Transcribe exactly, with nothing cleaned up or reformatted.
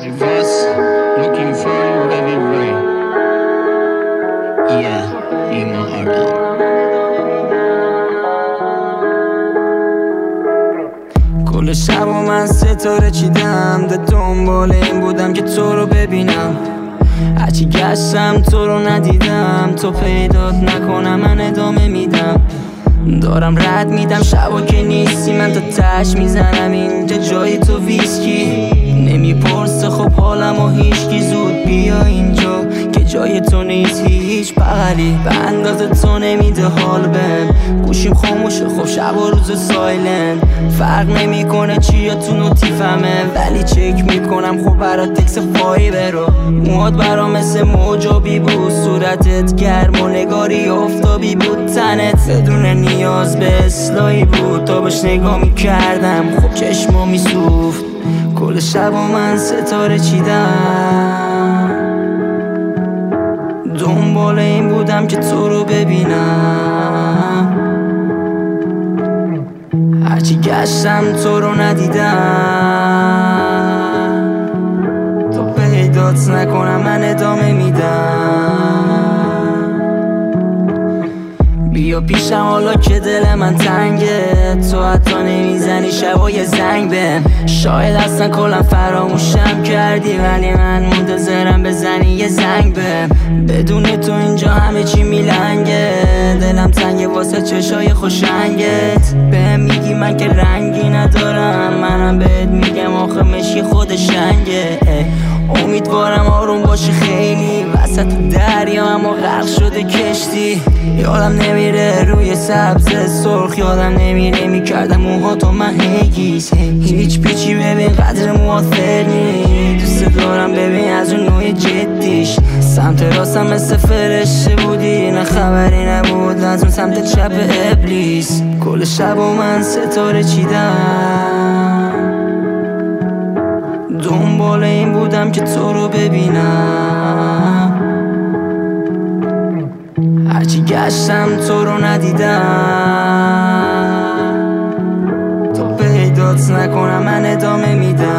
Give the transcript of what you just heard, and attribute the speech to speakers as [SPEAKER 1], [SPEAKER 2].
[SPEAKER 1] Reverse, looking for you everywhere. Yeah, you my heart out.
[SPEAKER 2] کل شب و من ستاره چیدم، ده دنبال این بودم که تو رو ببینم. هرچی گشتم تو رو ندیدم، تو پیدات نکنم من ادامه میدم. دارم رد میدم شبا که نیستی، من تا تش میزنم اینجا جای تو ویسکی. نمیپرسه خب حالم و هیچکی، زود بیا اینجا که جای تو نیست هیچ بغلی. به اندازه تو نمیده حال بهم، گوشیم خاموشه خب شب و روز سایلن. فرق نمیکنه چیا تو نوتیفمه، ولی چک میکنم خب برات تکس فایبر رو. موهات برا مثل موجابی بود، صورتت گرم و نگاری افتابی بود. تنت بدون نیاز به اصلاحی بود، تا بهش نگاه میکردم خب چشما میسوفت. کل شب و من ستاره چیدم، دنبال این بودم که تو رو ببینم. هرچی گشتم تو رو ندیدم، تو پیدات نکنم من ادامه میدم. بیا پیشم حالا که دل من تنگه، تو حتی نمیزنی شبای زنگ بهم. شاید اصلا کلا فراموشم کردی، ولی من منتظرم بزنی یه زنگ بهم. بدون تو اینجا همه چی میلنگه، دلم تنگه واسه چشای خوشنگت. بهم میگی من که رنگی ندارم، منم بهت میگم آخه مشکی خود شنگه. امیدوارم آروم باشی خیلی، وسط دریا اما غرق شده کشتی. یادم نمیره روی سبز سرخ، یادم نمیره میکردم موها تو من هیگیز. هیچ پیچی ببین قدر موافر نی، دوست دارم ببین از اون نوع جدیش. سمت راستم مثل فرشته بودی، نه خبری نبود از اون سمت چپ ابلیس. کل شب و من ستاره چیدم، دنبال این بودم که تو رو ببینم. هرچی گشتم تو رو ندیدم، تو پیدات نکنم من ادامه میدم.